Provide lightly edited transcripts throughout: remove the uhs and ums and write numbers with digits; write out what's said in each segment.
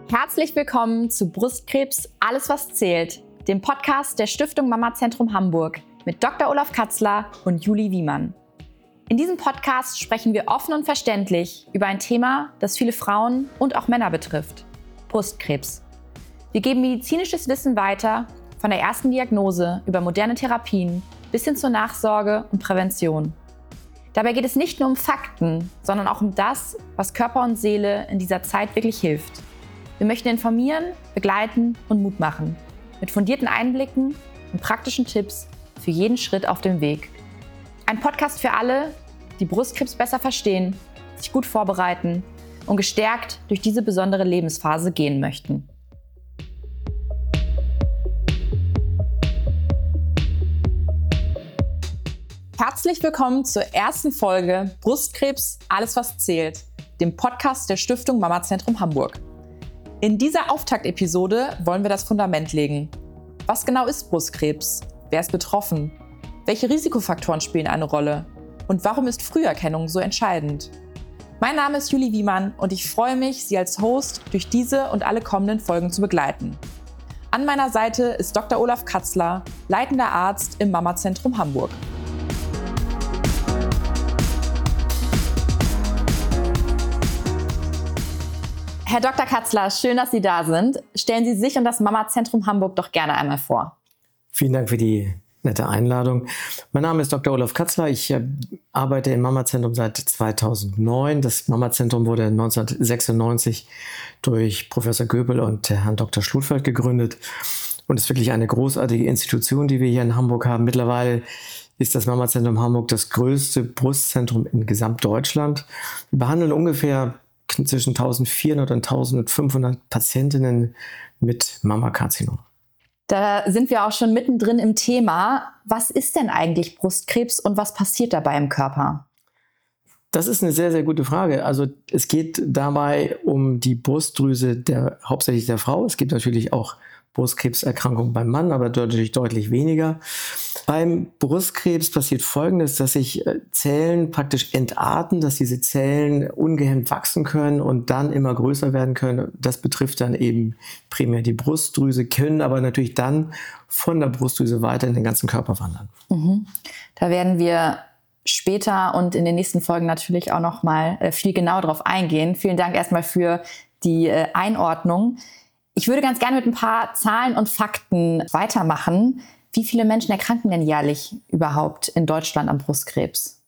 Herzlich willkommen zu Brustkrebs – Alles, was zählt, dem Podcast der Stiftung Mamazentrum Hamburg mit Dr. Olaf Katzler und Julie Wiemann. In diesem Podcast sprechen wir offen und verständlich über ein Thema, das viele Frauen und auch Männer betrifft: Brustkrebs. Wir geben medizinisches Wissen weiter, von der ersten Diagnose über moderne Therapien bis hin zur Nachsorge und Prävention. Dabei geht es nicht nur um Fakten, sondern auch um das, was Körper und Seele in dieser Zeit wirklich hilft. Wir möchten informieren, begleiten und Mut machen. Mit fundierten Einblicken und praktischen Tipps für jeden Schritt auf dem Weg. Ein Podcast für alle, die Brustkrebs besser verstehen, sich gut vorbereiten und gestärkt durch diese besondere Lebensphase gehen möchten. Herzlich willkommen zur ersten Folge Brustkrebs – Alles, was zählt, dem Podcast der Stiftung Mamazentrum Hamburg. In dieser Auftaktepisode wollen wir das Fundament legen. Was genau ist Brustkrebs? Wer ist betroffen? Welche Risikofaktoren spielen eine Rolle? Und warum ist Früherkennung so entscheidend? Mein Name ist Julie Wiemann und ich freue mich, Sie als Host durch diese und alle kommenden Folgen zu begleiten. An meiner Seite ist Dr. Olaf Katzler, leitender Arzt im Mamazentrum Hamburg. Herr Dr. Katzler, schön, dass Sie da sind. Stellen Sie sich und das Mamazentrum Hamburg doch gerne einmal vor. Vielen Dank für die nette Einladung. Mein Name ist Dr. Olaf Katzler. Ich arbeite im Mamazentrum seit 2009. Das Mamazentrum wurde 1996 durch Professor Göbel und Herrn Dr. Schlotfeldt gegründet und ist wirklich eine großartige Institution, die wir hier in Hamburg haben. Mittlerweile ist das Mamazentrum Hamburg das größte Brustzentrum in Gesamtdeutschland. Wir behandeln ungefähr zwischen 1400 und 1500 Patientinnen mit Mammakarzinom. Da sind wir auch schon mittendrin im Thema. Was ist denn eigentlich Brustkrebs und was passiert dabei im Körper? Das ist eine sehr, sehr gute Frage. Also es geht dabei um die Brustdrüse hauptsächlich der Frau. Es gibt natürlich auch Brustkrebserkrankungen beim Mann, aber natürlich deutlich weniger. Beim Brustkrebs passiert Folgendes, dass sich Zellen praktisch entarten, dass diese Zellen ungehemmt wachsen können und dann immer größer werden können. Das betrifft dann eben primär die Brustdrüse, können aber natürlich dann von der Brustdrüse weiter in den ganzen Körper wandern. Da werden wir später und in den nächsten Folgen natürlich auch noch mal viel genauer drauf eingehen. Vielen Dank erstmal für die Einordnung. Ich würde ganz gerne mit ein paar Zahlen und Fakten weitermachen. Wie viele Menschen erkranken denn jährlich überhaupt in Deutschland an Brustkrebs?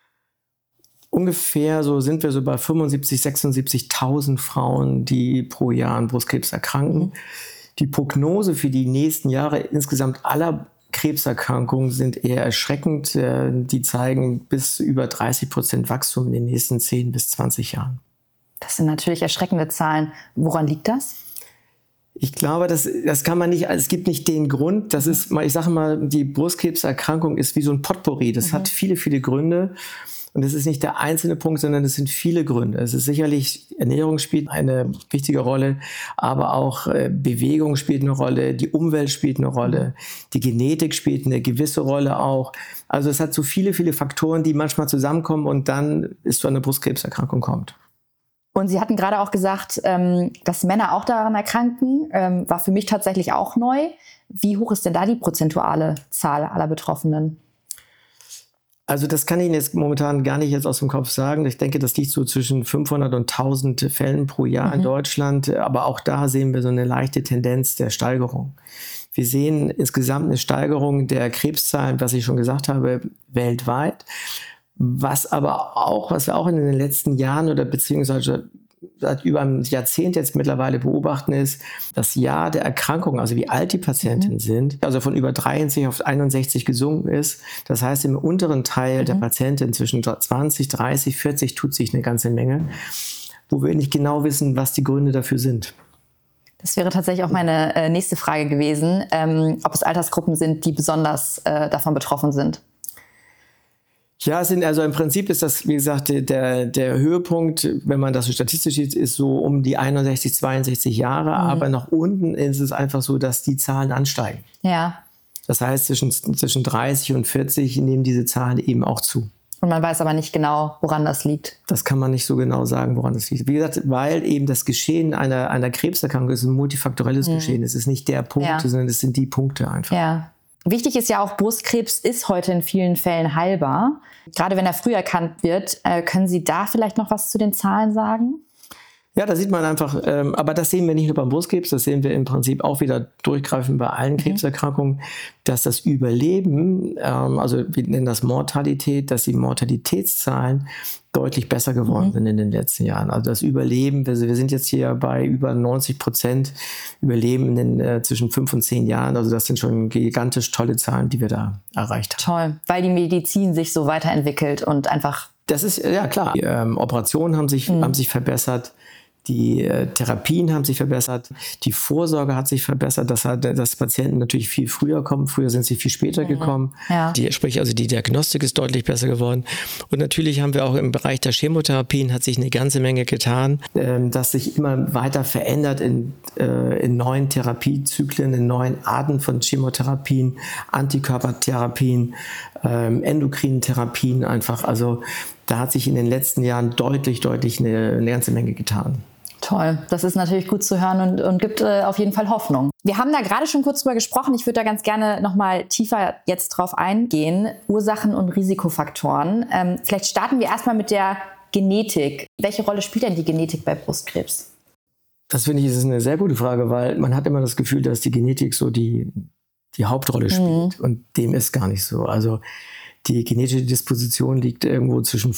Ungefähr sind wir bei 75.000, 76.000 Frauen, die pro Jahr an Brustkrebs erkranken. Die Prognose für die nächsten Jahre insgesamt aller Krebserkrankungen sind eher erschreckend. Die zeigen bis über 30% Wachstum in den nächsten 10 bis 20 Jahren. Das sind natürlich erschreckende Zahlen. Woran liegt das? Ich glaube, das kann man nicht, also es gibt nicht den Grund. Das ist, ich sage mal, die Brustkrebserkrankung ist wie so ein Potpourri. Das hat viele, viele Gründe. Und es ist nicht der einzelne Punkt, sondern es sind viele Gründe. Es ist sicherlich, Ernährung spielt eine wichtige Rolle, aber auch Bewegung spielt eine Rolle, die Umwelt spielt eine Rolle, die Genetik spielt eine gewisse Rolle auch. Also es hat so viele, viele Faktoren, die manchmal zusammenkommen und dann es zu einer Brustkrebserkrankung kommt. Und Sie hatten gerade auch gesagt, dass Männer auch daran erkranken. War für mich tatsächlich auch neu. Wie hoch ist denn da die prozentuale Zahl aller Betroffenen? Also das kann ich Ihnen jetzt momentan gar nicht aus dem Kopf sagen. Ich denke, das liegt so zwischen 500 und 1000 Fällen pro Jahr in Deutschland. Aber auch da sehen wir so eine leichte Tendenz der Steigerung. Wir sehen insgesamt eine Steigerung der Krebszahlen, was ich schon gesagt habe, weltweit. Was wir auch in den letzten Jahren oder beziehungsweise seit über einem Jahrzehnt jetzt mittlerweile beobachten, ist das Jahr der Erkrankung, also wie alt die Patienten sind, also von über 63 auf 61 gesunken ist. Das heißt, im unteren Teil der Patienten zwischen 20, 30, 40 tut sich eine ganze Menge, wo wir nicht genau wissen, was die Gründe dafür sind. Das wäre tatsächlich auch meine nächste Frage gewesen, ob es Altersgruppen sind, die besonders davon betroffen sind. Ja, also im Prinzip ist das, wie gesagt, der Höhepunkt, wenn man das so statistisch sieht, ist so um die 61, 62 Jahre. Aber nach unten ist es einfach so, dass die Zahlen ansteigen. Ja. Das heißt, zwischen 30 und 40 nehmen diese Zahlen eben auch zu. Und man weiß aber nicht genau, woran das liegt. Das kann man nicht so genau sagen, woran das liegt. Wie gesagt, weil eben das Geschehen einer Krebserkrankung ist ein multifaktorelles Geschehen. Es ist nicht der Punkt, sondern es sind die Punkte einfach. Ja. Wichtig ist ja auch, Brustkrebs ist heute in vielen Fällen heilbar. Gerade wenn er früh erkannt wird, können Sie da vielleicht noch was zu den Zahlen sagen? Ja, da sieht man einfach, aber das sehen wir nicht nur beim Brustkrebs, das sehen wir im Prinzip auch wieder durchgreifend bei allen Krebserkrankungen, dass das Überleben, also wir nennen das Mortalität, dass die Mortalitätszahlen deutlich besser geworden sind in den letzten Jahren. Also das Überleben, wir sind jetzt hier bei über 90% Überleben in den, zwischen 5 und 10 Jahren. Also das sind schon gigantisch tolle Zahlen, die wir da erreicht haben. Toll, weil die Medizin sich so weiterentwickelt und einfach... Das ist, ja klar, die Operationen haben sich verbessert. Die Therapien haben sich verbessert, die Vorsorge hat sich verbessert, dass Patienten natürlich viel früher kommen. Früher sind sie viel später gekommen. Ja. Sprich, also die Diagnostik ist deutlich besser geworden. Und natürlich haben wir auch im Bereich der Chemotherapien hat sich eine ganze Menge getan, das sich immer weiter verändert in neuen Therapiezyklen, in neuen Arten von Chemotherapien, Antikörpertherapien, endokrinen Therapien einfach. Also da hat sich in den letzten Jahren deutlich eine ganze Menge getan. Toll, das ist natürlich gut zu hören und gibt auf jeden Fall Hoffnung. Wir haben da gerade schon kurz drüber gesprochen. Ich würde da ganz gerne nochmal tiefer jetzt drauf eingehen. Ursachen und Risikofaktoren. Vielleicht starten wir erstmal mit der Genetik. Welche Rolle spielt denn die Genetik bei Brustkrebs? Das finde ich ist eine sehr gute Frage, weil man hat immer das Gefühl, dass die Genetik so die Hauptrolle spielt. Und dem ist gar nicht so. Also die genetische Disposition liegt irgendwo zwischen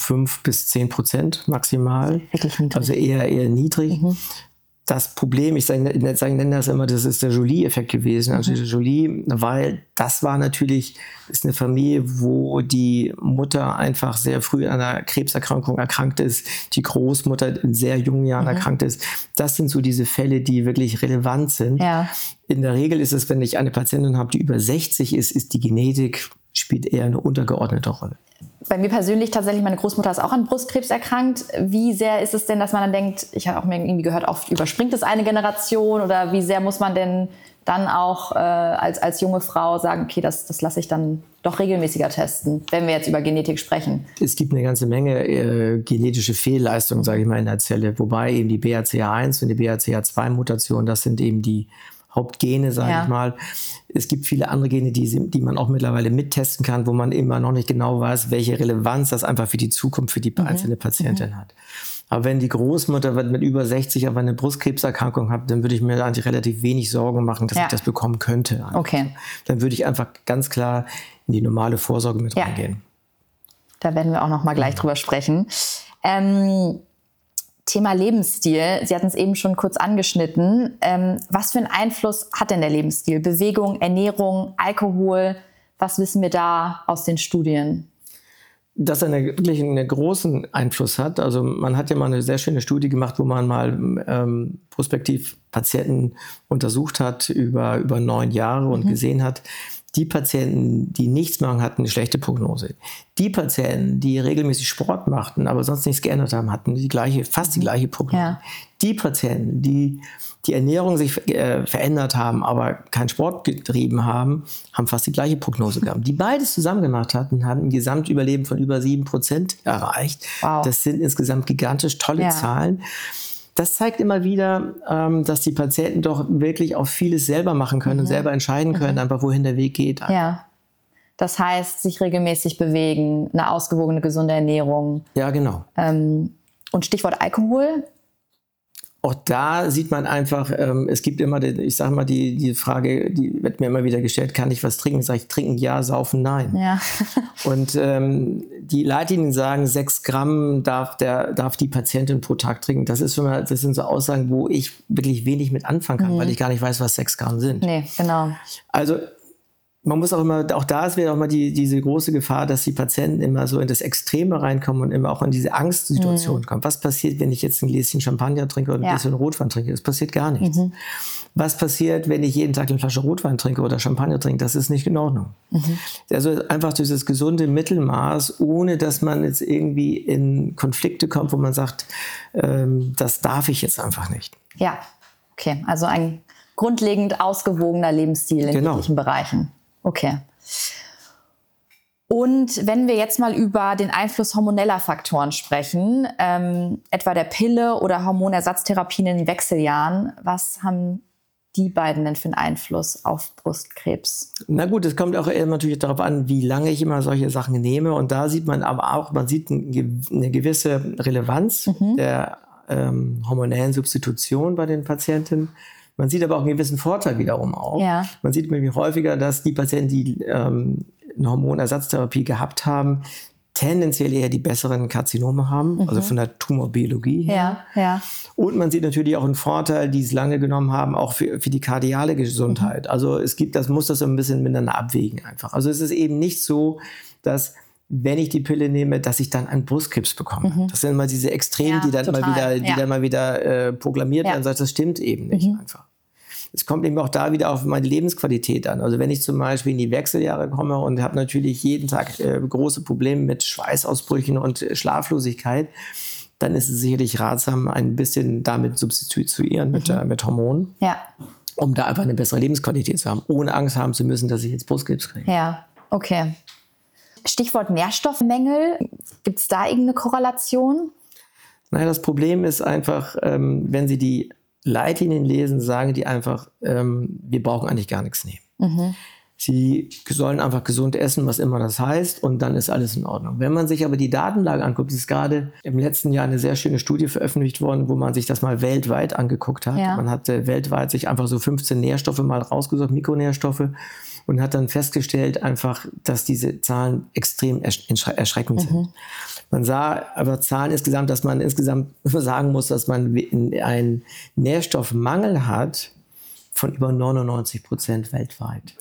5-10% maximal. Wirklich niedrig. Also eher niedrig. Das Problem, ich nenne das immer, das ist der Jolie-Effekt gewesen. Also Jolie, weil das war natürlich, ist eine Familie, wo die Mutter einfach sehr früh an einer Krebserkrankung erkrankt ist, die Großmutter in sehr jungen Jahren erkrankt ist. Das sind so diese Fälle, die wirklich relevant sind. Ja. In der Regel ist es, wenn ich eine Patientin habe, die über 60 ist die Genetik spielt eher eine untergeordnete Rolle. Bei mir persönlich tatsächlich, meine Großmutter ist auch an Brustkrebs erkrankt. Wie sehr ist es denn, dass man dann denkt, ich habe auch mir irgendwie gehört, oft überspringt es eine Generation oder wie sehr muss man denn dann auch als junge Frau sagen, okay, das lasse ich dann doch regelmäßiger testen, wenn wir jetzt über Genetik sprechen? Es gibt eine ganze Menge genetische Fehlleistungen, sage ich mal, in der Zelle, wobei eben die BRCA1 und die BRCA2-Mutation, das sind eben die Hauptgene, sage ich mal. Es gibt viele andere Gene, die man auch mittlerweile mittesten kann, wo man immer noch nicht genau weiß, welche Relevanz das einfach für die Zukunft für die einzelne Patientin hat. Aber wenn die Großmutter mit über 60 aber eine Brustkrebserkrankung hat, dann würde ich mir eigentlich relativ wenig Sorgen machen, dass ich das bekommen könnte. Okay. Dann würde ich einfach ganz klar in die normale Vorsorge mit reingehen. Da werden wir auch noch mal gleich drüber sprechen. Thema Lebensstil, Sie hatten es eben schon kurz angeschnitten. Was für einen Einfluss hat denn der Lebensstil? Bewegung, Ernährung, Alkohol? Was wissen wir da aus den Studien? Dass er wirklich einen großen Einfluss hat. Also man hat ja mal eine sehr schöne Studie gemacht, wo man mal prospektiv Patienten untersucht hat über 9 Jahre und gesehen hat, die Patienten, die nichts machen, hatten eine schlechte Prognose. Die Patienten, die regelmäßig Sport machten, aber sonst nichts geändert haben, hatten fast die gleiche Prognose. Ja. Die Patienten, die Ernährung sich verändert haben, aber keinen Sport getrieben haben, haben fast die gleiche Prognose gehabt. Die beides zusammen gemacht hatten, haben ein Gesamtüberleben von über 7% erreicht. Wow. Das sind insgesamt gigantisch tolle Zahlen. Das zeigt immer wieder, dass die Patienten doch wirklich auch vieles selber machen können und selber entscheiden können, einfach wohin der Weg geht. Ja. Das heißt, sich regelmäßig bewegen, eine ausgewogene, gesunde Ernährung. Ja, genau. Und Stichwort Alkohol? Auch da sieht man einfach, es gibt immer, ich sage mal, die Frage, die wird mir immer wieder gestellt, kann ich was trinken? Sage ich, trinken ja, saufen nein. Ja. Und die Leitlinien sagen, 6 Gramm darf die Patientin pro Tag trinken. Das sind so Aussagen, wo ich wirklich wenig mit anfangen kann, weil ich gar nicht weiß, was 6 Gramm sind. Nee, genau. Also man muss auch da ist wieder auch mal diese große Gefahr, dass die Patienten immer so in das Extreme reinkommen und immer auch in diese Angstsituation kommen. Was passiert, wenn ich jetzt ein Gläschen Champagner trinke oder ein bisschen Rotwein trinke? Es passiert gar nichts. Was passiert, wenn ich jeden Tag eine Flasche Rotwein trinke oder Champagner trinke? Das ist nicht in Ordnung. Also einfach dieses gesunde Mittelmaß, ohne dass man jetzt irgendwie in Konflikte kommt, wo man sagt, das darf ich jetzt einfach nicht. Ja, okay. Also ein grundlegend ausgewogener Lebensstil in jeglichen Bereichen. Okay. Und wenn wir jetzt mal über den Einfluss hormoneller Faktoren sprechen, etwa der Pille oder Hormonersatztherapien in den Wechseljahren, was haben die beiden denn für einen Einfluss auf Brustkrebs? Na gut, es kommt auch natürlich darauf an, wie lange ich immer solche Sachen nehme. Und da sieht man aber auch, eine gewisse Relevanz der hormonellen Substitution bei den Patienten. Man sieht aber auch einen gewissen Vorteil wiederum auch. Ja. Man sieht nämlich häufiger, dass die Patienten, die eine Hormonersatztherapie gehabt haben, tendenziell eher die besseren Karzinome haben, also von der Tumorbiologie her. Ja. Und man sieht natürlich auch einen Vorteil, die es lange genommen haben, auch für die kardiale Gesundheit. Also muss das so ein bisschen miteinander abwägen einfach. Also es ist eben nicht so, dass wenn ich die Pille nehme, dass ich dann einen Brustkrebs bekomme. Das sind immer diese Extreme, die dann mal wieder proklamiert werden. Das stimmt eben nicht einfach. Es kommt eben auch da wieder auf meine Lebensqualität an. Also wenn ich zum Beispiel in die Wechseljahre komme und habe natürlich jeden Tag große Probleme mit Schweißausbrüchen und Schlaflosigkeit, dann ist es sicherlich ratsam, ein bisschen damit substituieren mit Hormonen, um da einfach eine bessere Lebensqualität zu haben, ohne Angst haben zu müssen, dass ich jetzt Brustkrebs kriege. Ja, okay. Stichwort Nährstoffmängel. Gibt es da irgendeine Korrelation? Naja, das Problem ist einfach, wenn Sie die Leitlinien lesen, sagen die einfach, wir brauchen eigentlich gar nichts nehmen. Sie sollen einfach gesund essen, was immer das heißt, und dann ist alles in Ordnung. Wenn man sich aber die Datenlage anguckt, ist gerade im letzten Jahr eine sehr schöne Studie veröffentlicht worden, wo man sich das mal weltweit angeguckt hat. Man hat weltweit sich einfach so 15 Nährstoffe mal rausgesucht, Mikronährstoffe, und hat dann festgestellt einfach, dass diese Zahlen extrem erschreckend sind. Man sah aber Zahlen insgesamt, dass man insgesamt sagen muss, dass man einen Nährstoffmangel hat von über 99% weltweit.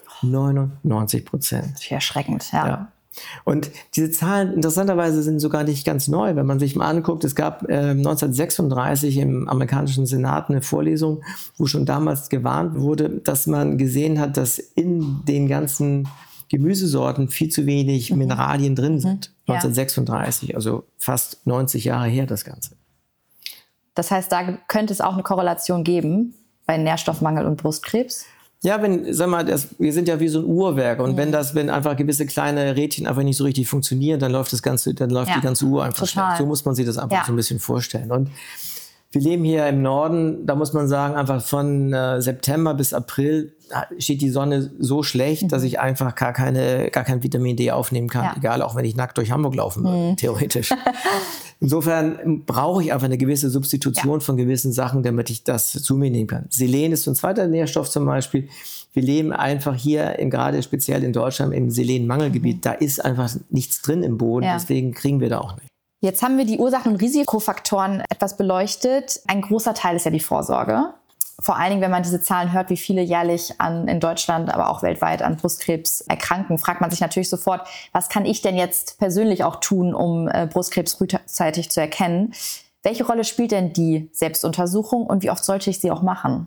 99%. Erschreckend, ja. Und diese Zahlen, interessanterweise, sind sogar nicht ganz neu. Wenn man sich mal anguckt, es gab 1936 im amerikanischen Senat eine Vorlesung, wo schon damals gewarnt wurde, dass man gesehen hat, dass in den ganzen Gemüsesorten viel zu wenig Mineralien drin sind. 1936, also fast 90 Jahre her das Ganze. Das heißt, da könnte es auch eine Korrelation geben bei Nährstoffmangel und Brustkrebs? Ja, wir sind ja wie so ein Uhrwerk, und wenn einfach gewisse kleine Rädchen einfach nicht so richtig funktionieren, dann läuft die ganze Uhr einfach schlecht. So muss man sich das einfach so ein bisschen vorstellen. Und wir leben hier im Norden, da muss man sagen, einfach von September bis April steht die Sonne so schlecht, dass ich einfach gar kein Vitamin D aufnehmen kann, egal, auch wenn ich nackt durch Hamburg laufen würde, theoretisch. Insofern brauche ich einfach eine gewisse Substitution von gewissen Sachen, damit ich das zu mir nehmen kann. Selen ist ein zweiter Nährstoff zum Beispiel. Wir leben einfach hier, gerade speziell in Deutschland, im Selenmangelgebiet. Da ist einfach nichts drin im Boden, deswegen kriegen wir da auch nicht. Jetzt haben wir die Ursachen und Risikofaktoren etwas beleuchtet. Ein großer Teil ist ja die Vorsorge. Vor allen Dingen, wenn man diese Zahlen hört, wie viele jährlich in Deutschland, aber auch weltweit an Brustkrebs erkranken, fragt man sich natürlich sofort, was kann ich denn jetzt persönlich auch tun, um Brustkrebs frühzeitig zu erkennen? Welche Rolle spielt denn die Selbstuntersuchung und wie oft sollte ich sie auch machen?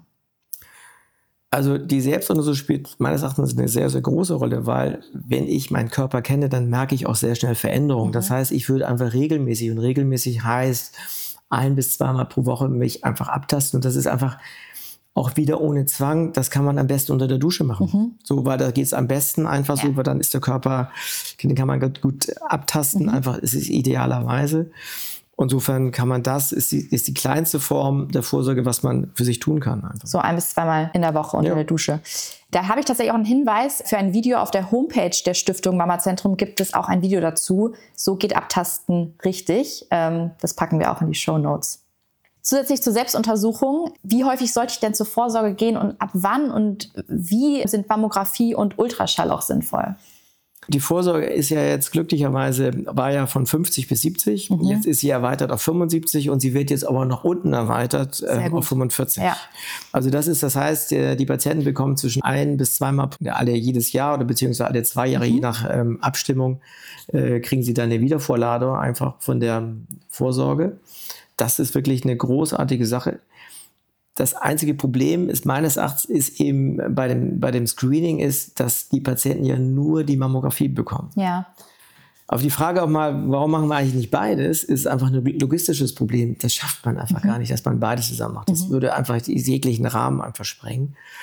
Also die Selbstuntersuchung spielt meines Erachtens eine sehr, sehr große Rolle, weil wenn ich meinen Körper kenne, dann merke ich auch sehr schnell Veränderungen. Das heißt, ich würde einfach regelmäßig, und regelmäßig heißt 1 bis 2 Mal pro Woche, mich einfach abtasten, und das ist einfach auch wieder ohne Zwang. Das kann man am besten unter der Dusche machen. So, weil da geht es am besten einfach so, weil dann ist der Körper, den kann man gut abtasten, einfach, es ist idealerweise. Insofern kann man ist die kleinste Form der Vorsorge, was man für sich tun kann. Einfach. So 1 bis 2 Mal in der Woche unter der Dusche. Da habe ich tatsächlich auch einen Hinweis für ein Video auf der Homepage der Stiftung Mamazentrum. Gibt es auch ein Video dazu. So geht Abtasten richtig. Das packen wir auch in die Shownotes. Zusätzlich zur Selbstuntersuchung, wie häufig sollte ich denn zur Vorsorge gehen und ab wann und wie sind Mammographie und Ultraschall auch sinnvoll? Die Vorsorge ist ja jetzt glücklicherweise, war ja von 50 bis 70. Jetzt ist sie erweitert auf 75 und sie wird jetzt aber nach unten erweitert auf 45. Ja. Also das heißt, die Patienten bekommen zwischen 1 bis 2 Mal jedes Jahr oder beziehungsweise alle 2 Jahre, je nach Abstimmung, kriegen sie dann eine Wiedervorladung einfach von der Vorsorge. Das ist wirklich eine großartige Sache. Das einzige Problem ist meines Erachtens ist eben bei dem Screening ist, dass die Patienten ja nur die Mammographie bekommen. Ja. Auf die Frage auch mal, warum machen wir eigentlich nicht beides, ist einfach ein logistisches Problem. Das schafft man einfach gar nicht, dass man beides zusammen macht. Das würde einfach jeglichen Rahmen einfach sprengen.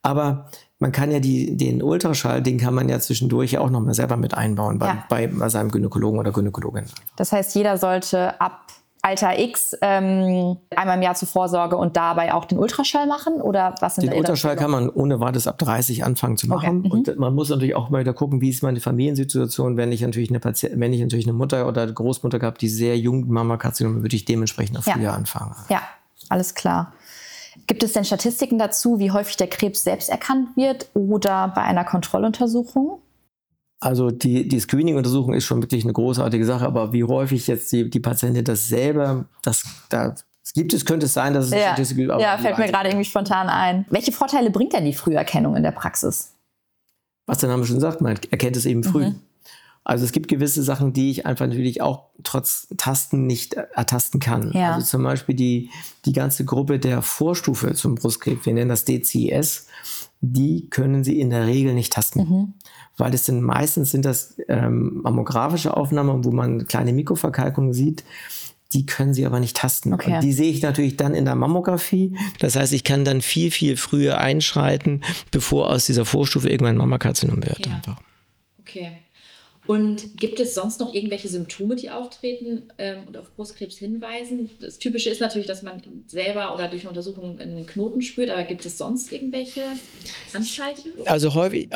Aber man kann ja den Ultraschall, den kann man ja zwischendurch auch nochmal selber mit einbauen bei seinem Gynäkologen oder Gynäkologin. Das heißt, jeder sollte ab Alter X einmal im Jahr zur Vorsorge und dabei auch den Ultraschall machen? Oder was sind den Ultraschall kann man ohne weiteres ab 30 anfangen zu machen. Okay. Und man muss natürlich auch mal wieder gucken, wie ist meine Familiensituation. Wenn ich natürlich eine Mutter oder eine Großmutter habe, die sehr jung Mammakarzinom, würde ich dementsprechend auch früher anfangen. Ja, alles klar. Gibt es denn Statistiken dazu, wie häufig der Krebs selbst erkannt wird oder bei einer Kontrolluntersuchung? Also die Screening-Untersuchung ist schon wirklich eine großartige Sache, aber wie häufig jetzt die Patientin das selber, könnte es sein, dass es Statistik gibt. Ja, fällt mir gerade irgendwie spontan ein. Welche Vorteile bringt denn die Früherkennung in der Praxis? Was der Name schon sagt, man erkennt es eben früh. Also es gibt gewisse Sachen, die ich einfach natürlich auch trotz Tasten nicht ertasten kann. Ja. Also zum Beispiel die ganze Gruppe der Vorstufe zum Brustkrebs, wir nennen das DCIS, die können Sie in der Regel nicht tasten. Weil meistens sind das mammografische Aufnahmen, wo man kleine Mikroverkalkungen sieht. Die können Sie aber nicht tasten. Okay. Und die sehe ich natürlich dann in der Mammographie. Das heißt, ich kann dann viel, viel früher einschreiten, bevor aus dieser Vorstufe irgendwann ein Mammakarzinom wird. Ja. Einfach. Okay. Und gibt es sonst noch irgendwelche Symptome, die auftreten und auf Brustkrebs hinweisen? Das Typische ist natürlich, dass man selber oder durch eine Untersuchung einen Knoten spürt, aber gibt es sonst irgendwelche Anzeichen? Also häufig,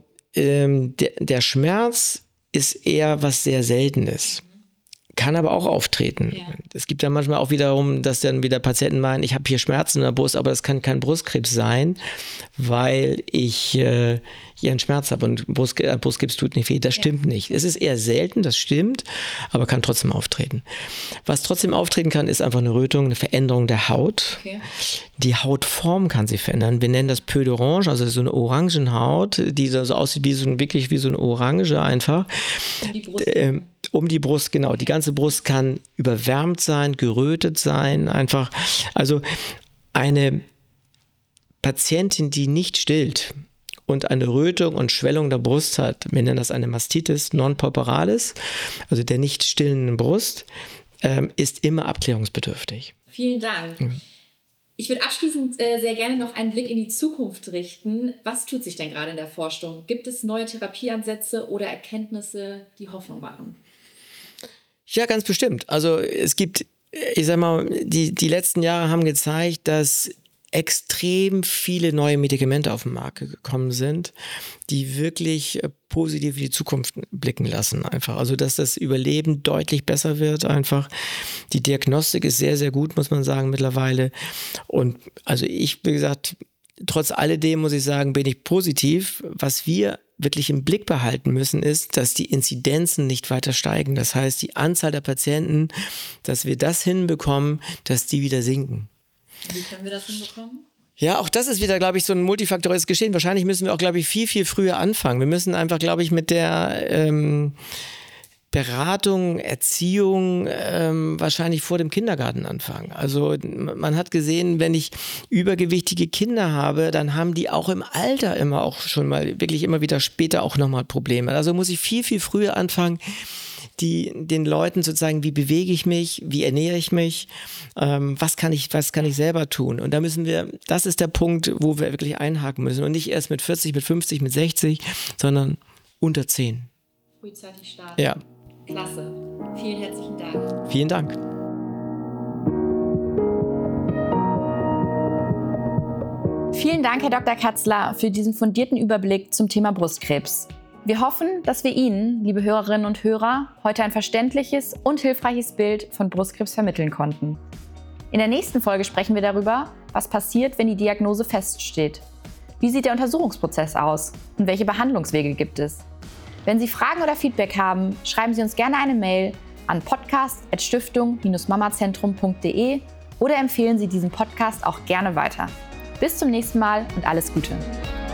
der Schmerz ist eher was sehr Seltenes. Kann aber auch auftreten. Ja. Es gibt ja manchmal auch wiederum, dass dann wieder Patienten meinen, ich habe hier Schmerzen in der Brust, aber das kann kein Brustkrebs sein, weil ich hier einen Schmerz habe und Brustkrebs tut nicht weh. Das stimmt nicht. Es ist eher selten, das stimmt, aber kann trotzdem auftreten. Was trotzdem auftreten kann, ist einfach eine Rötung, eine Veränderung der Haut. Okay. Die Hautform kann sich verändern. Wir nennen das Peu d'Orange, also so eine Orangenhaut, die so aussieht wirklich wie so eine Orange einfach. Um die Brust, genau. Die ganze Brust kann überwärmt sein, gerötet sein, einfach. Also eine Patientin, die nicht stillt und eine Rötung und Schwellung der Brust hat, wir nennen das eine Mastitis non-purpuralis, also der nicht stillenden Brust, ist immer abklärungsbedürftig. Vielen Dank. Ich würde abschließend sehr gerne noch einen Blick in die Zukunft richten. Was tut sich denn gerade in der Forschung? Gibt es neue Therapieansätze oder Erkenntnisse, die Hoffnung machen? Ja, ganz bestimmt. Also es gibt, ich sag mal, die letzten Jahre haben gezeigt, dass extrem viele neue Medikamente auf den Markt gekommen sind, die wirklich positiv in die Zukunft blicken lassen einfach. Also dass das Überleben deutlich besser wird einfach. Die Diagnostik ist sehr, sehr gut, muss man sagen, mittlerweile. Und also ich, wie gesagt, trotz alledem muss ich sagen, bin ich positiv. Was wir wirklich im Blick behalten müssen, ist, dass die Inzidenzen nicht weiter steigen. Das heißt, die Anzahl der Patienten, dass wir das hinbekommen, dass die wieder sinken. Wie können wir das hinbekommen? Ja, auch das ist wieder, glaube ich, so ein multifaktorielles Geschehen. Wahrscheinlich müssen wir auch, glaube ich, viel, viel früher anfangen. Wir müssen einfach, glaube ich, mit der Beratung, Erziehung wahrscheinlich vor dem Kindergarten anfangen. Also man hat gesehen, wenn ich übergewichtige Kinder habe, dann haben die auch im Alter immer auch schon mal, wirklich immer wieder später auch nochmal Probleme. Also muss ich viel, viel früher anfangen, den Leuten zu zeigen, wie bewege ich mich, wie ernähre ich mich, was kann ich selber tun. Und da das ist der Punkt, wo wir wirklich einhaken müssen. Und nicht erst mit 40, mit 50, mit 60, sondern unter 10. Frühzeitig starten. Ja. Klasse. Vielen herzlichen Dank. Vielen Dank. Vielen Dank, Herr Dr. Katzler, für diesen fundierten Überblick zum Thema Brustkrebs. Wir hoffen, dass wir Ihnen, liebe Hörerinnen und Hörer, heute ein verständliches und hilfreiches Bild von Brustkrebs vermitteln konnten. In der nächsten Folge sprechen wir darüber, was passiert, wenn die Diagnose feststeht. Wie sieht der Untersuchungsprozess aus und welche Behandlungswege gibt es? Wenn Sie Fragen oder Feedback haben, schreiben Sie uns gerne eine Mail an podcast@stiftung-mamazentrum.de oder empfehlen Sie diesen Podcast auch gerne weiter. Bis zum nächsten Mal und alles Gute.